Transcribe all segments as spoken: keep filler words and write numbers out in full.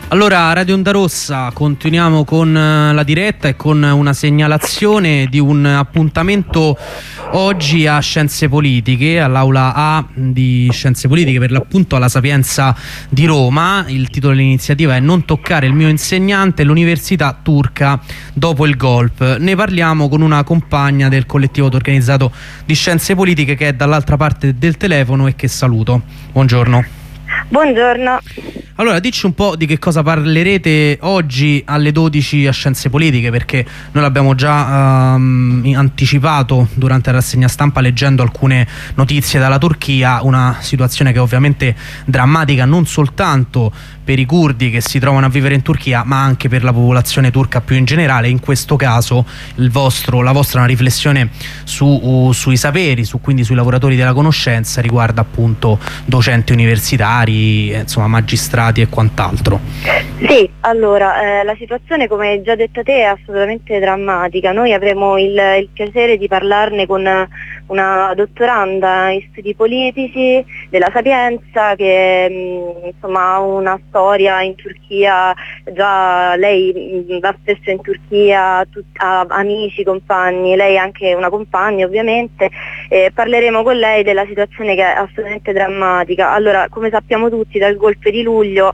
Allora, Radio Onda Rossa, continuiamo con la diretta e con una segnalazione di un appuntamento oggi a Scienze Politiche, all'aula A di Scienze Politiche, per l'appunto alla Sapienza di Roma. Il titolo dell'iniziativa è "Non toccare il mio insegnante, l'università turca dopo il golpe". Ne parliamo con una compagna del collettivo organizzato di Scienze Politiche che è dall'altra parte del telefono e che saluto. Buongiorno. Buongiorno. Allora, dici un po' di che cosa parlerete oggi alle dodici a Scienze Politiche, perché noi l'abbiamo già um, anticipato durante la rassegna stampa leggendo alcune notizie dalla Turchia, una situazione che è ovviamente drammatica non soltanto per i curdi che si trovano a vivere in Turchia, ma anche per la popolazione turca più in generale. In questo caso il vostro, la vostra è una riflessione su, uh, sui saperi, su, quindi sui lavoratori della conoscenza, riguarda appunto docenti universitari, eh, insomma magistrati e quant'altro. Sì, allora, eh, la situazione, come hai già detto te, è assolutamente drammatica. Noi avremo il, il piacere di parlarne con una dottoranda in studi politici della Sapienza che mh, insomma ha una storia in Turchia, già lei mh, va spesso in Turchia, tut, ha amici, compagni, lei è anche una compagna ovviamente. Eh, parleremo con lei della situazione che è assolutamente drammatica. Allora, come sappiamo tutti, dal golpe di luglio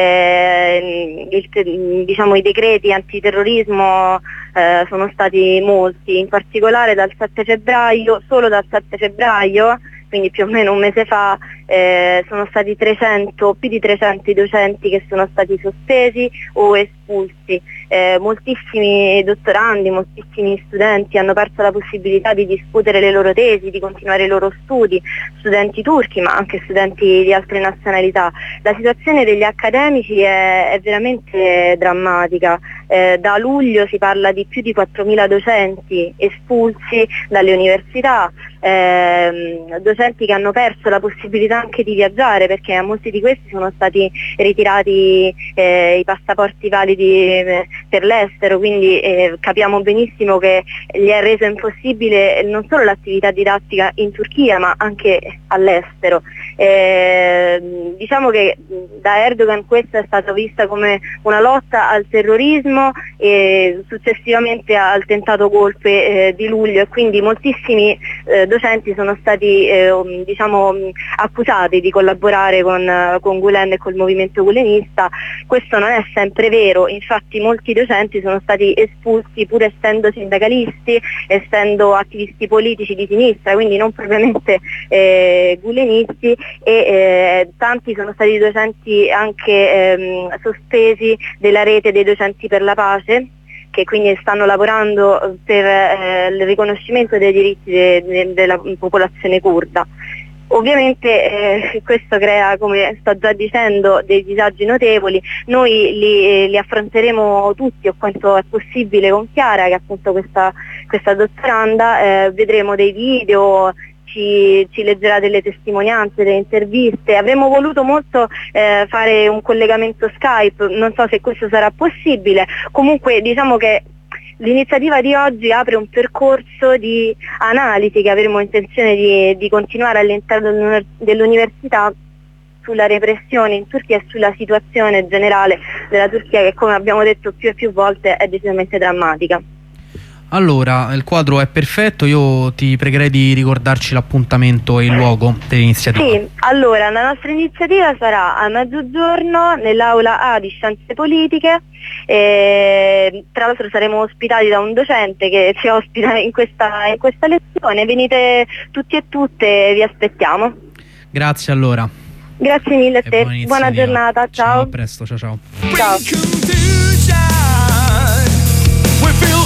eh, il, diciamo, i decreti antiterrorismo eh, sono stati molti, in particolare dal sette febbraio, solo dal sette febbraio, quindi più o meno un mese fa, eh, sono stati trecento, più di trecento i docenti che sono stati sospesi o espulsi. Eh, moltissimi dottorandi, moltissimi studenti hanno perso la possibilità di discutere le loro tesi, di continuare i loro studi, studenti turchi ma anche studenti di altre nazionalità. La situazione degli accademici è, è veramente drammatica. Eh, da luglio si parla di più di quattromila docenti espulsi dalle università, ehm, docenti che hanno perso la possibilità anche di viaggiare, perché a molti di questi sono stati ritirati eh, i passaporti validi eh, per l'estero, quindi eh, capiamo benissimo che gli è reso impossibile non solo l'attività didattica in Turchia ma anche all'estero. Eh, diciamo che da Erdogan questa è stata vista come una lotta al terrorismo e successivamente al tentato golpe eh, di luglio, e quindi moltissimi eh, docenti sono stati eh, diciamo accusati di collaborare con, con Gulen e col movimento gulenista. Questo non è sempre vero, infatti molti docenti sono stati espulsi pur essendo sindacalisti, essendo attivisti politici di sinistra, quindi non propriamente eh, gulenisti, e eh, tanti sono stati docenti anche ehm, sospesi della rete dei docenti per la pace, che quindi stanno lavorando per eh, il riconoscimento dei diritti de, de, della popolazione curda. Ovviamente eh, questo crea, come sto già dicendo, dei disagi notevoli. Noi li, li affronteremo tutti o quanto è possibile con Chiara, che è appunto questa, questa dottoranda. Eh, vedremo dei video, Ci, ci leggerà delle testimonianze, delle interviste. Avremmo voluto molto eh, fare un collegamento Skype, non so se questo sarà possibile. Comunque diciamo che l'iniziativa di oggi apre un percorso di analisi che avremo intenzione di, di continuare all'interno dell'università sulla repressione in Turchia e sulla situazione generale della Turchia, che come abbiamo detto più e più volte è decisamente drammatica. Allora, il quadro è perfetto, io ti pregherei di ricordarci l'appuntamento e il luogo dell'iniziativa. Sì, allora la nostra iniziativa sarà a mezzogiorno nell'aula A di Scienze Politiche, e tra l'altro saremo ospitati da un docente che ci ospita in questa, in questa lezione. Venite tutti e tutte, vi aspettiamo. Grazie allora. Grazie mille a te, buona giornata, ciao. Ciao, a presto, ciao ciao. Ciao.